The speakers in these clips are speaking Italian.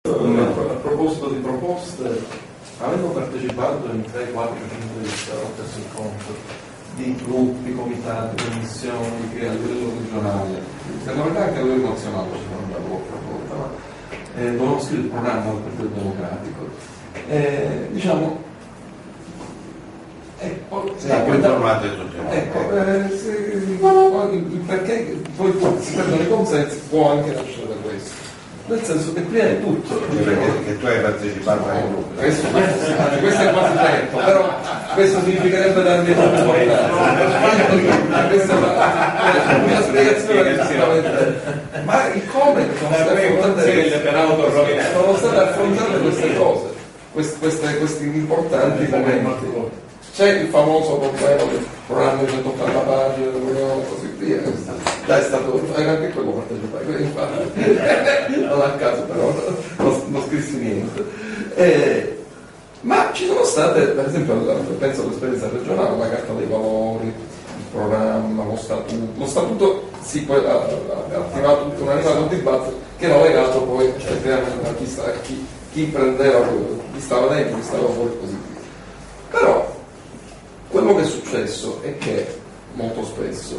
A proposito di proposte, avevo partecipato in 3, 4, 5 liste allo stesso incontro di gruppi, comitati, commissioni che a livello regionale, secondo me anche a livello nazionale ci sono una proposta, ma conosco il programma del Partito Democratico. Perché poi si perdono i consensi può anche nascere da questo. Nel senso che prima di tutto che tu hai partecipato ai gruppi, questo è quasi certo, però questo significherebbe darmi troppo importanza. Questa è una spiegazione sicuramente, ma il come sono state affrontate queste cose, questi importanti momenti. C'è il famoso problema del programma di 180 pagine e così via, già è stato anche quello partecipato, infatti non a caso però non scrissi niente. Ma ci sono state, per esempio, penso all'esperienza regionale, la carta dei valori, il programma, lo statuto sì, poi ha attivato tutto un animato dibattito che era legato poi effettivamente a chi prendeva, chi stava dentro, chi stava fuori e così via. Però quello che è successo è che molto spesso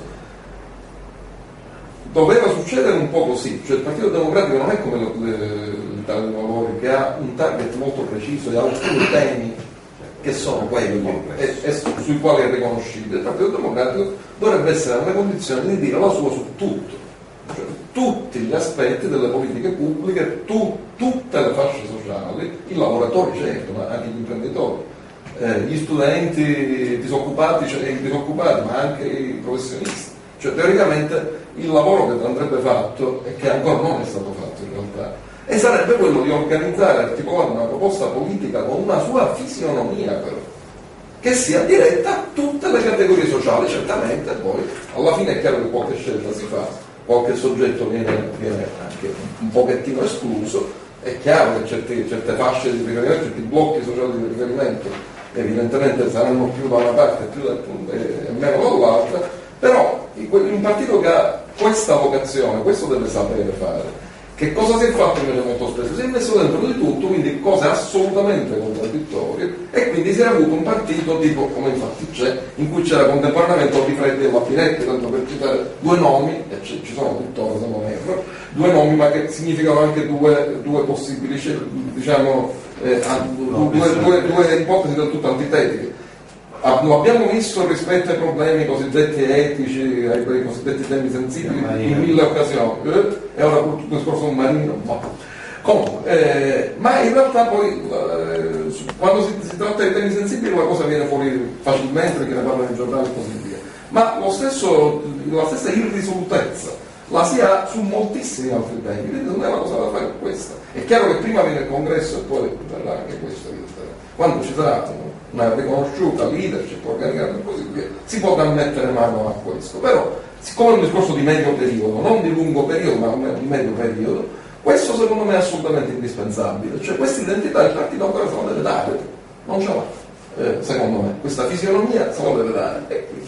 doveva succedere un po' così, cioè il Partito Democratico non è come l'Italia dei Valori che ha un target molto preciso e ha alcuni temi che sono quelli e sui quali è riconoscibile. Il Partito Democratico dovrebbe essere nelle condizioni di dire la sua su tutto, cioè tutti gli aspetti delle politiche pubbliche, tutte le fasce sociali, i lavoratori certo, ma anche gli imprenditori, gli studenti disoccupati, cioè i disoccupati, ma anche i professionisti. Cioè teoricamente il lavoro che andrebbe fatto e che ancora non è stato fatto in realtà e sarebbe quello di organizzare e articolare una proposta politica con una sua fisionomia però, che sia diretta a tutte le categorie sociali. Certamente poi alla fine è chiaro che qualche scelta si fa, qualche soggetto viene anche un pochettino escluso, è chiaro che certe fasce di riferimento, certi blocchi sociali di riferimento evidentemente saranno più da una parte e meno dall'altra, però un partito che ha questa vocazione, questo deve sapere fare. Che cosa si è fatto invece molto spesso? Si è messo dentro di tutto, quindi cose assolutamente contraddittorie, e quindi si è avuto un partito tipo, come infatti c'è, in cui c'era contemporaneamente Olifreddi e Lappinetti, tanto per citare due nomi, e ci sono tuttora se non erro, due nomi ma che significano anche due possibili, diciamo, due ipotesi del tutto antitetiche. Lo abbiamo visto rispetto ai problemi cosiddetti etici, ai cosiddetti temi sensibili in 1000 occasioni, e ora il discorso marino, ma in realtà poi quando si tratta di temi sensibili la cosa viene fuori facilmente perché ne parlano i giornali e così via, ma la stessa irrisolutezza la si ha su moltissimi altri temi, quindi non è una cosa da fare questa. È chiaro che prima viene il congresso e poi verrà anche questo, quando ci sarà una riconosciuta leadership organizzata e così via, si potrà mettere mano a questo. Però, siccome è un discorso di medio periodo, non di lungo periodo, ma di medio periodo, questo secondo me è assolutamente indispensabile. Cioè questa identità il partito ancora se la deve dare, non ce l'ha, secondo me. Questa fisionomia se la deve dare.